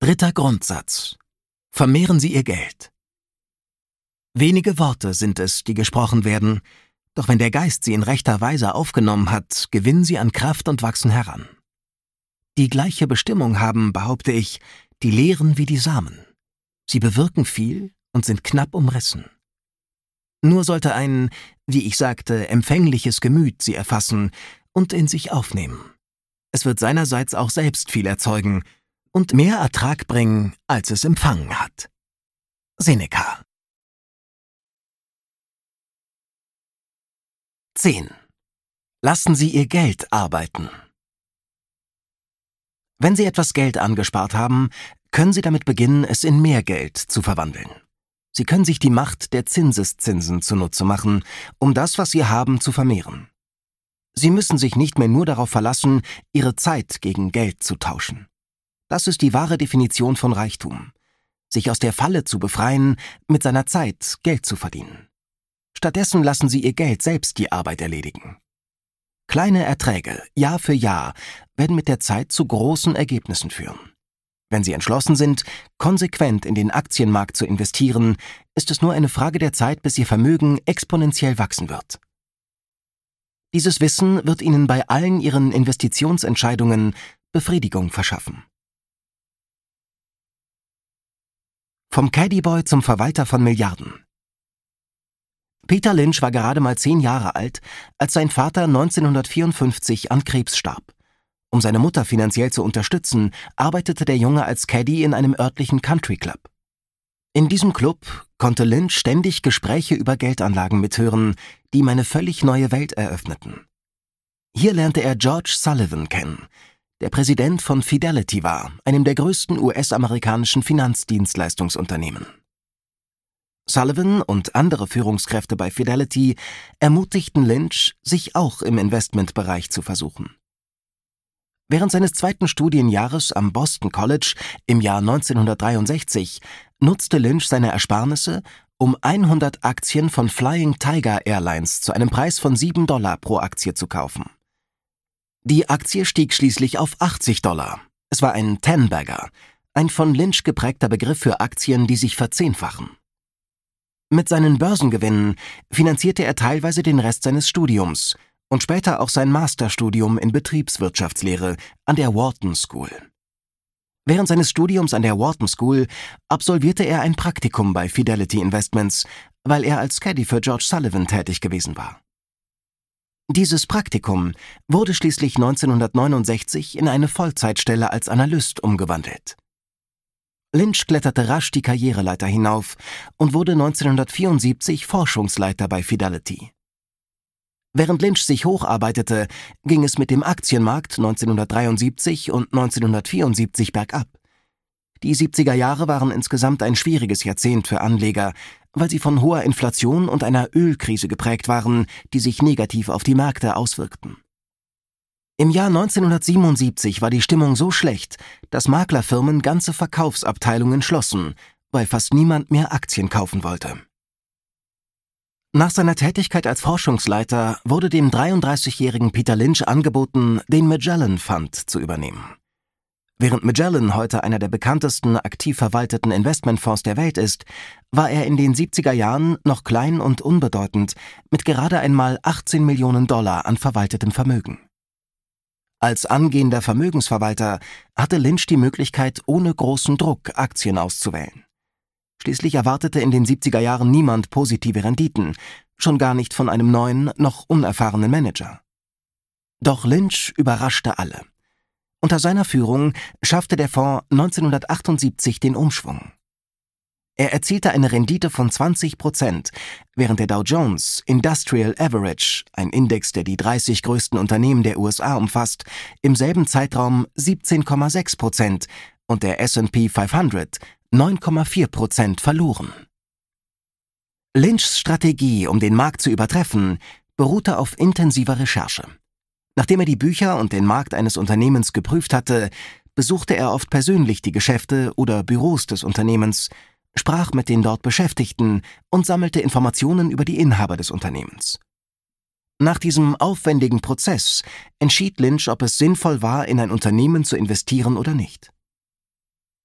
Dritter Grundsatz: Vermehren Sie Ihr Geld. Wenige Worte sind es, die gesprochen werden, doch wenn der Geist sie in rechter Weise aufgenommen hat, gewinnen sie an Kraft und wachsen heran. Die gleiche Bestimmung haben, behaupte ich, die Lehren wie die Samen. Sie bewirken viel und sind knapp umrissen. Nur sollte ein, wie ich sagte, empfängliches Gemüt sie erfassen und in sich aufnehmen. Es wird seinerseits auch selbst viel erzeugen und mehr Ertrag bringen, als es empfangen hat. Seneca. 10. Lassen Sie Ihr Geld arbeiten. Wenn Sie etwas Geld angespart haben, können Sie damit beginnen, es in mehr Geld zu verwandeln. Sie können sich die Macht der Zinseszinsen zunutze machen, um das, was Sie haben, zu vermehren. Sie müssen sich nicht mehr nur darauf verlassen, Ihre Zeit gegen Geld zu tauschen. Das ist die wahre Definition von Reichtum: sich aus der Falle zu befreien, mit seiner Zeit Geld zu verdienen. Stattdessen lassen Sie Ihr Geld selbst die Arbeit erledigen. Kleine Erträge, Jahr für Jahr, werden mit der Zeit zu großen Ergebnissen führen. Wenn Sie entschlossen sind, konsequent in den Aktienmarkt zu investieren, ist es nur eine Frage der Zeit, bis Ihr Vermögen exponentiell wachsen wird. Dieses Wissen wird Ihnen bei allen Ihren Investitionsentscheidungen Befriedigung verschaffen. Vom Caddyboy zum Verwalter von Milliarden. Peter Lynch war gerade mal 10 Jahre alt, als sein Vater 1954 an Krebs starb. Um seine Mutter finanziell zu unterstützen, arbeitete der Junge als Caddy in einem örtlichen Country Club. In diesem Club konnte Lynch ständig Gespräche über Geldanlagen mithören, die ihm eine völlig neue Welt eröffneten. Hier lernte er George Sullivan kennen, der Präsident von Fidelity war, einem der größten US-amerikanischen Finanzdienstleistungsunternehmen. Sullivan und andere Führungskräfte bei Fidelity ermutigten Lynch, sich auch im Investmentbereich zu versuchen. Während seines 2. Studienjahres am Boston College im Jahr 1963 nutzte Lynch seine Ersparnisse, um 100 Aktien von Flying Tiger Airlines zu einem Preis von $7 pro Aktie zu kaufen. Die Aktie stieg schließlich auf $80. Es war ein Ten-Bagger, ein von Lynch geprägter Begriff für Aktien, die sich verzehnfachen. Mit seinen Börsengewinnen finanzierte er teilweise den Rest seines Studiums und später auch sein Masterstudium in Betriebswirtschaftslehre an der Wharton School. Während seines Studiums an der Wharton School absolvierte er ein Praktikum bei Fidelity Investments, weil er als Caddy für George Sullivan tätig gewesen war. Dieses Praktikum wurde schließlich 1969 in eine Vollzeitstelle als Analyst umgewandelt. Lynch kletterte rasch die Karriereleiter hinauf und wurde 1974 Forschungsleiter bei Fidelity. Während Lynch sich hocharbeitete, ging es mit dem Aktienmarkt 1973 und 1974 bergab. Die 70er Jahre waren insgesamt ein schwieriges Jahrzehnt für Anleger, weil sie von hoher Inflation und einer Ölkrise geprägt waren, die sich negativ auf die Märkte auswirkten. Im Jahr 1977 war die Stimmung so schlecht, dass Maklerfirmen ganze Verkaufsabteilungen schlossen, weil fast niemand mehr Aktien kaufen wollte. Nach seiner Tätigkeit als Forschungsleiter wurde dem 33-jährigen Peter Lynch angeboten, den Magellan Fund zu übernehmen. Während Magellan heute einer der bekanntesten aktiv verwalteten Investmentfonds der Welt ist, war er in den 70er Jahren noch klein und unbedeutend mit gerade einmal $18 Millionen an verwaltetem Vermögen. Als angehender Vermögensverwalter hatte Lynch die Möglichkeit, ohne großen Druck Aktien auszuwählen. Schließlich erwartete in den 70er Jahren niemand positive Renditen, schon gar nicht von einem neuen, noch unerfahrenen Manager. Doch Lynch überraschte alle. Unter seiner Führung schaffte der Fonds 1978 den Umschwung. Er erzielte eine Rendite von 20%, während der Dow Jones Industrial Average, ein Index, der die 30 größten Unternehmen der USA umfasst, im selben Zeitraum 17,6% und der S&P 500 9,4% verloren. Lynchs Strategie, um den Markt zu übertreffen, beruhte auf intensiver Recherche. Nachdem er die Bücher und den Markt eines Unternehmens geprüft hatte, besuchte er oft persönlich die Geschäfte oder Büros des Unternehmens, sprach mit den dort Beschäftigten und sammelte Informationen über die Inhaber des Unternehmens. Nach diesem aufwendigen Prozess entschied Lynch, ob es sinnvoll war, in ein Unternehmen zu investieren oder nicht.